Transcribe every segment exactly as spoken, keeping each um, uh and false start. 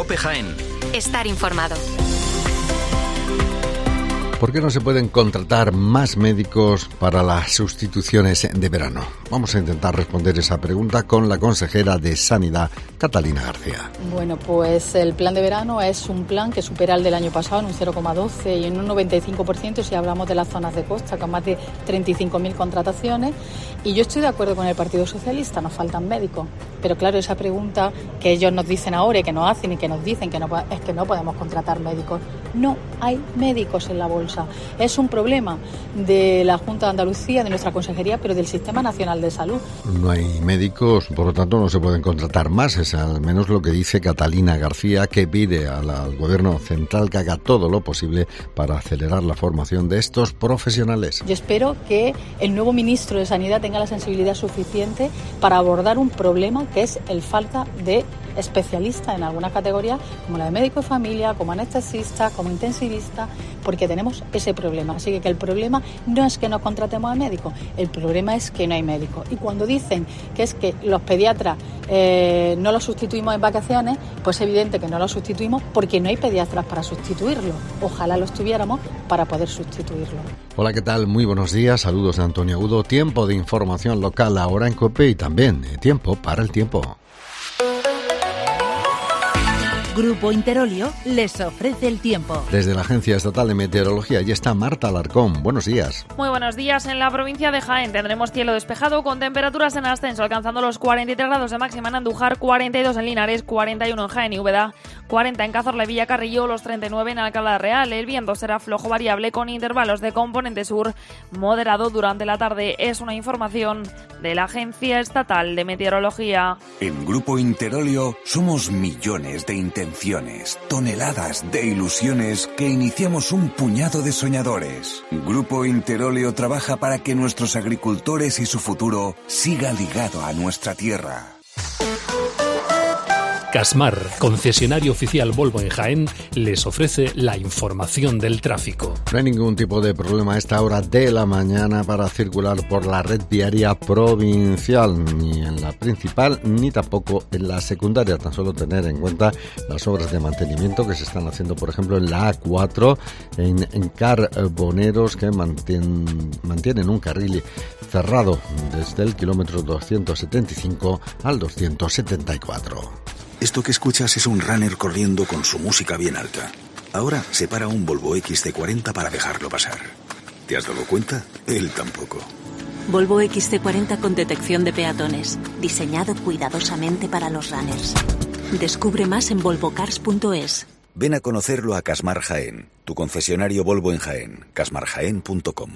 COPE Jaén. Estar informado. ¿Por qué no se pueden contratar más médicos para las sustituciones de verano? Vamos a intentar responder esa pregunta con la consejera de Sanidad, Catalina García. Bueno, pues el plan de verano es un plan que supera el del año pasado en un cero coma doce y en un noventa y cinco por ciento si hablamos de las zonas de costa, con más de treinta y cinco mil contrataciones. Y yo estoy de acuerdo con el Partido Socialista, nos faltan médicos. Pero claro, esa pregunta que ellos nos dicen ahora y que nos hacen y que nos dicen que no, es que no podemos contratar médicos. No hay médicos en la bolsa. Es un problema de la Junta de Andalucía, de nuestra consejería, pero del Sistema Nacional de Salud. No hay médicos, por lo tanto no se pueden contratar más. Es al menos lo que dice Catalina García, que pide al, al Gobierno central que haga todo lo posible para acelerar la formación de estos profesionales. Yo espero que el nuevo ministro de Sanidad tenga la sensibilidad suficiente para abordar un problema que es el falta de especialistas en algunas categorías, como la de médico de familia, como anestesista, como intensivista, porque tenemos ese problema. Así que, que el problema no es que no contratemos a médicos, el problema es que no hay médicos. Y cuando dicen que es que los pediatras eh, no los sustituimos en vacaciones, pues es evidente que no los sustituimos porque no hay pediatras para sustituirlos. Ojalá los tuviéramos para poder sustituirlos. Hola, ¿qué tal? Muy buenos días, saludos de Antonio Agudo. Tiempo de información local ahora en COPE y también eh, tiempo para el tiempo. Grupo Interolio les ofrece el tiempo. Desde la Agencia Estatal de Meteorología ya está Marta Alarcón. Buenos días. Muy buenos días. En la provincia de Jaén tendremos cielo despejado con temperaturas en ascenso, alcanzando los cuarenta y tres grados de máxima en Andújar, cuarenta y dos en Linares, cuarenta y uno en Jaén y Úbeda, cuarenta en Cazorla y Villacarrillo, los treinta y nueve en Alcalá Real. El viento será flojo variable con intervalos de componente sur moderado durante la tarde. Es una información de la Agencia Estatal de Meteorología. En Grupo Interolio somos millones de intenciones. Intenciones, toneladas de ilusiones que iniciamos un puñado de soñadores. Grupo Interolio trabaja para que nuestros agricultores y su futuro siga ligado a nuestra tierra. Casmar, concesionario oficial Volvo en Jaén, les ofrece la información del tráfico. No hay ningún tipo de problema a esta hora de la mañana para circular por la red viaria provincial, ni en la principal ni tampoco en la secundaria. Tan solo tener en cuenta las obras de mantenimiento que se están haciendo, por ejemplo, en la A cuatro, en, en Carboneros, que mantien, mantienen un carril cerrado desde el kilómetro doscientos setenta y cinco al doscientos setenta y cuatro. Esto que escuchas es un runner corriendo con su música bien alta. Ahora se para un Volvo equis ce cuarenta para dejarlo pasar. ¿Te has dado cuenta? Él tampoco. Volvo equis ce cuarenta con detección de peatones, diseñado cuidadosamente para los runners. Descubre más en volvo cars punto es. Ven a conocerlo a Casmar Jaén, tu concesionario Volvo en Jaén, casmar jaén punto com.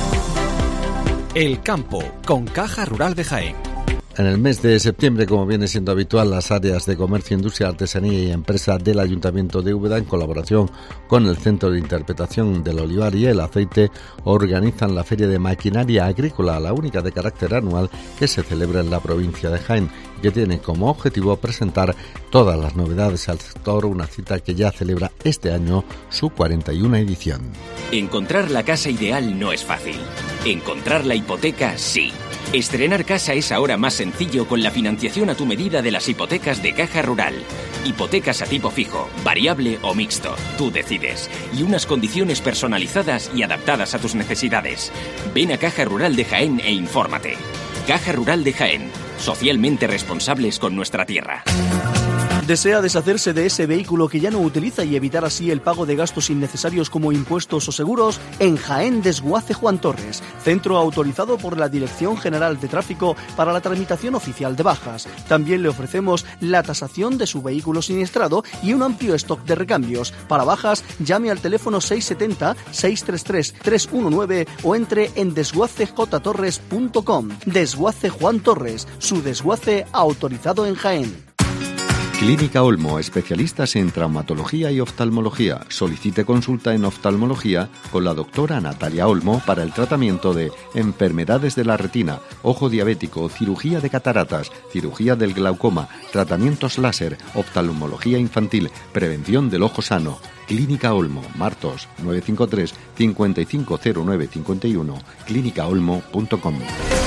El campo, con Caja Rural de Jaén. En el mes de septiembre, como viene siendo habitual, las áreas de comercio, industria, artesanía y empresa del Ayuntamiento de Úbeda, en colaboración con el Centro de Interpretación del Olivar y el Aceite, organizan la Feria de Maquinaria Agrícola, la única de carácter anual que se celebra en la provincia de Jaén, y que tiene como objetivo presentar todas las novedades al sector, una cita que ya celebra este año su cuarenta y una edición. Encontrar la casa ideal no es fácil. Encontrar la hipoteca, sí. Estrenar casa es ahora más sencillo con la financiación a tu medida de las hipotecas de Caja Rural. Hipotecas a tipo fijo, variable o mixto, tú decides. Y unas condiciones personalizadas y adaptadas a tus necesidades. Ven a Caja Rural de Jaén e infórmate. Caja Rural de Jaén, socialmente responsables con nuestra tierra. ¿Desea deshacerse de ese vehículo que ya no utiliza y evitar así el pago de gastos innecesarios como impuestos o seguros? En Jaén Desguace Juan Torres, centro autorizado por la Dirección General de Tráfico para la tramitación oficial de bajas. También le ofrecemos la tasación de su vehículo siniestrado y un amplio stock de recambios. Para bajas, llame al teléfono seis siete cero, seis tres tres, tres uno nueve o entre en desguace j torres punto com. Desguace Juan Torres, su desguace autorizado en Jaén. Clínica Olmo, especialistas en traumatología y oftalmología. Solicite consulta en oftalmología con la doctora Natalia Olmo para el tratamiento de enfermedades de la retina, ojo diabético, cirugía de cataratas, cirugía del glaucoma, tratamientos láser, oftalmología infantil, prevención del ojo sano. Clínica Olmo, Martos, nueve cinco tres, cinco cinco cero nueve cinco uno, clínica olmo punto com.